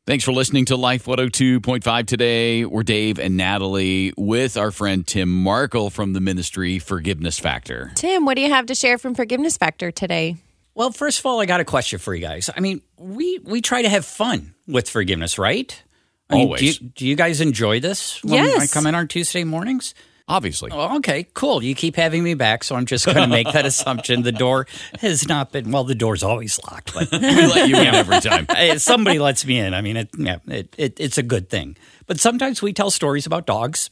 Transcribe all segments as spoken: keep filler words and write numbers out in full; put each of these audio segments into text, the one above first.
Thanks for listening to Life one oh two point five today. We're Dave and Natalie with our friend Tim Markle from the ministry Forgiveness Factor. Tim, what do you have to share from Forgiveness Factor today? Well, first of all, I got a question for you guys. I mean, we, we try to have fun with forgiveness, right? I mean, Always. Do you, do you guys enjoy this when Yes. I come in on Tuesday mornings? Obviously. Oh, okay, cool. You keep having me back, so I'm just going to make that assumption. The door has not been, well, the door's always locked, but We let you in every time. Hey, somebody lets me in. I mean, it, yeah, it, it, it's a good thing. But sometimes we tell stories about dogs.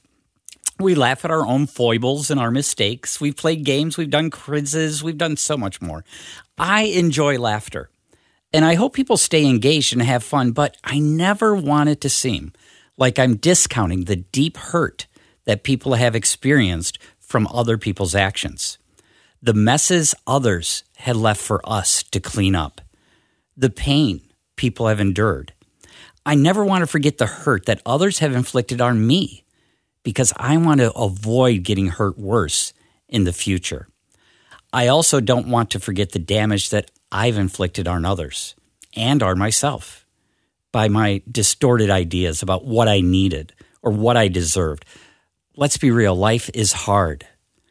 We laugh at our own foibles and our mistakes. We've played games. We've done quizzes. We've done so much more. I enjoy laughter, and I hope people stay engaged and have fun, but I never want it to seem like I'm discounting the deep hurt that people have experienced from other people's actions. The messes others had left for us to clean up. The pain people have endured. I never want to forget the hurt that others have inflicted on me because I want to avoid getting hurt worse in the future. I also don't want to forget the damage that I've inflicted on others and on myself by my distorted ideas about what I needed or what I deserved. Let's be real, life is hard.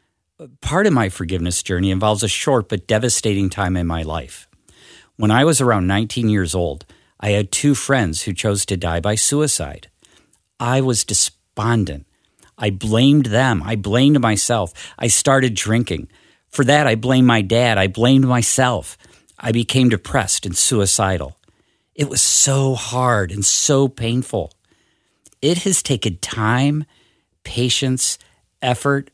Part of my forgiveness journey involves a short but devastating time in my life. When I was around nineteen years old, I had two friends who chose to die by suicide. I was despondent. I blamed them. I blamed myself. I started drinking. For that, I blamed my dad. I blamed myself. I became depressed and suicidal. It was so hard and so painful. It has taken time, patience, effort,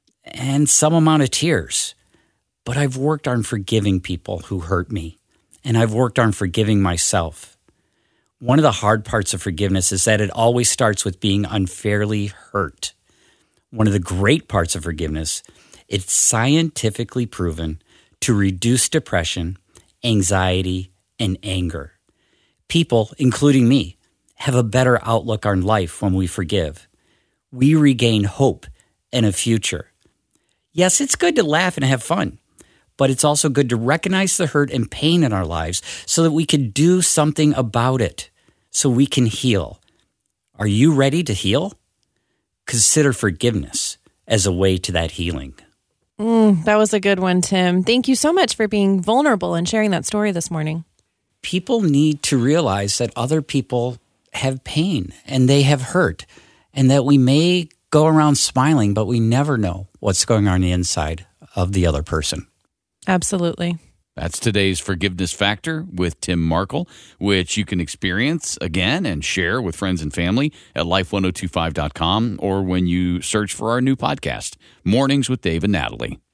and some amount of tears. But I've worked on forgiving people who hurt me, and I've worked on forgiving myself. One of the hard parts of forgiveness is that it always starts with being unfairly hurt. One of the great parts of forgiveness, it's scientifically proven to reduce depression, anxiety, and anger. People, including me, have a better outlook on life when we forgive. We regain hope and a future. Yes, it's good to laugh and have fun, but it's also good to recognize the hurt and pain in our lives so that we can do something about it, so we can heal. Are you ready to heal? Consider forgiveness as a way to that healing. Mm, that was a good one, Tim. Thank you so much for being vulnerable and sharing that story this morning. People need to realize that other people have pain and they have hurt, and that we may go around smiling, but we never know what's going on the inside of the other person. Absolutely. That's today's Forgiveness Factor with Tim Markle, which you can experience again and share with friends and family at life ten twenty-five dot com or when you search for our new podcast, Mornings with Dave and Natalie.